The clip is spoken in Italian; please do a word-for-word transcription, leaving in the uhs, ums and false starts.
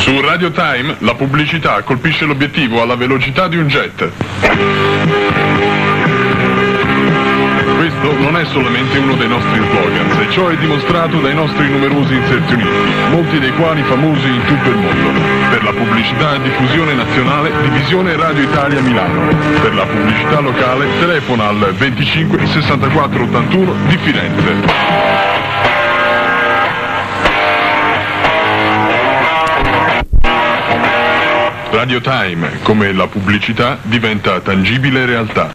Su Radio Time la pubblicità colpisce l'obiettivo alla velocità di un jet. Questo non è solamente uno dei nostri slogans, e ciò è dimostrato dai nostri numerosi inserzionisti, molti dei quali famosi in tutto il mondo. Per la pubblicità a diffusione nazionale, Divisione Radio Italia Milano. Per la pubblicità locale, telefona al venticinque sessantaquattro ottantuno di Firenze. Radio Time, come la pubblicità, diventa tangibile realtà.